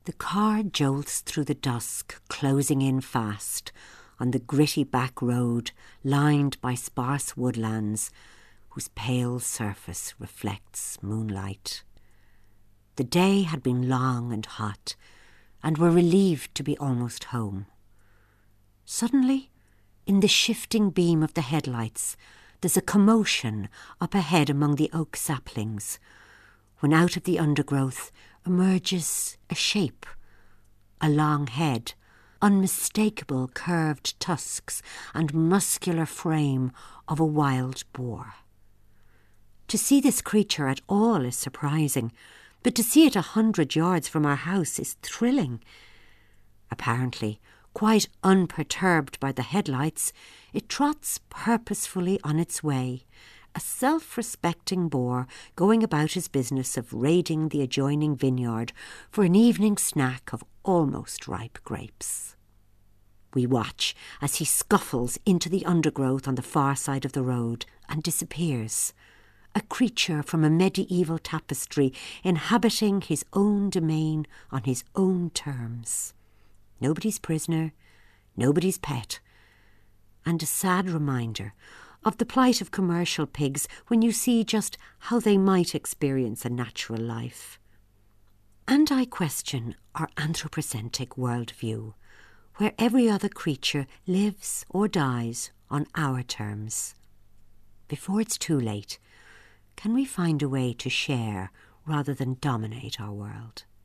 The car jolts through the dusk, closing in fast on the gritty back road lined by sparse woodlands whose pale surface reflects moonlight. The day had been long and hot, and we're relieved to be almost home. Suddenly, in the shifting beam of the headlights, there's a commotion up ahead among the oak saplings, when out of the undergrowth emerges a shape, a long head, unmistakable curved tusks and muscular frame of a wild boar. To see this creature at all is surprising, but to see it 100 yards from our house is thrilling. Apparently, quite unperturbed by the headlights, it trots purposefully on its way, a self-respecting boar going about his business of raiding the adjoining vineyard for an evening snack of almost ripe grapes. We watch as he scuffles into the undergrowth on the far side of the road and disappears, a creature from a medieval tapestry inhabiting his own domain on his own terms. Nobody's prisoner, nobody's pet, and a sad reminder of the plight of commercial pigs when you see just how they might experience a natural life. And I question our anthropocentric worldview, where every other creature lives or dies on our terms. Before it's too late, can we find a way to share rather than dominate our world?